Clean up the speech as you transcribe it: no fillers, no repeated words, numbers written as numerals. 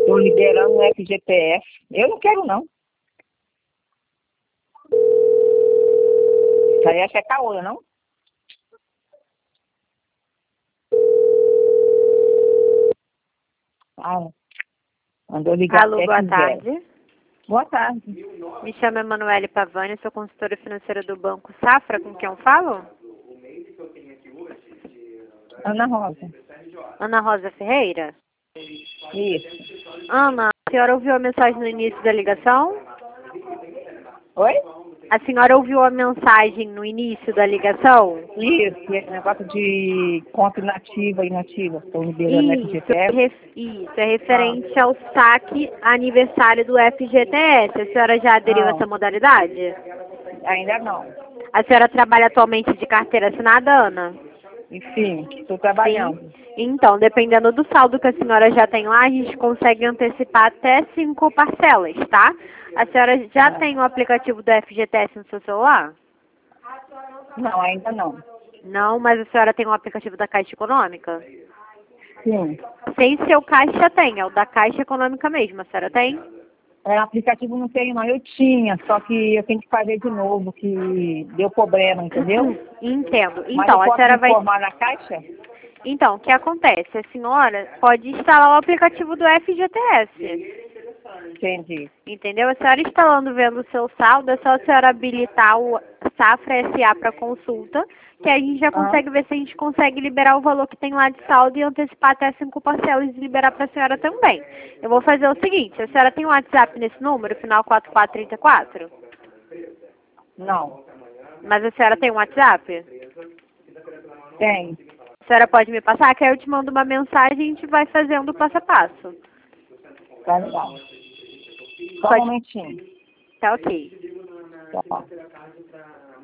Estou liberando o FGTS. Eu não quero, não. Isso aí é caô, não? Ah, mandou ligar. Alô, boa tarde. Boa tarde. Me chamo Emanuele Pavani, sou consultora financeira do Banco Safra, com quem eu falo? Ana Rosa. Ana Rosa Ferreira? Isso. Ana, a senhora ouviu a mensagem no início da ligação? Oi? A senhora ouviu a mensagem no início da ligação? Isso, esse negócio de conta inativa e inativa. Estou liberando o FGTS. Isso, é referente ao saque aniversário do FGTS. A senhora já aderiu a Não, essa modalidade? ainda não. A senhora trabalha atualmente de carteira assinada, Ana? Enfim, estou Sim. trabalhando. Então, dependendo do saldo que a senhora já tem lá, a gente consegue antecipar até 5 parcelas, tá? A senhora já tem o aplicativo do FGTS no seu celular? Não, ainda não. Não, mas a senhora tem o aplicativo da Caixa Econômica? Sim. Sem seu Caixa tem, é o da Caixa Econômica mesmo, a senhora tem? É, aplicativo não tenho, não. Eu tinha, só que eu tenho que fazer de novo, que deu problema, entendeu? Entendo. Mas Então, eu a posso senhora me vai... informar na Caixa? Então, o que acontece? A senhora pode instalar o aplicativo do FGTS. Entendi. Entendeu? A senhora instalando, vendo o seu saldo, é só a senhora habilitar o Safra SA para consulta, que aí a gente já consegue ver se a gente consegue liberar o valor que tem lá de saldo e antecipar até 5 parcelas e liberar para a senhora também. Eu vou fazer o seguinte, a senhora tem um WhatsApp nesse número, final 4434? Não. Mas a senhora tem um WhatsApp? Tem. A senhora pode me passar, que aí eu te mando uma mensagem e a gente vai fazendo o passo a passo. Tá legal. Só um Pode... momentinho. Tá ok. Tá.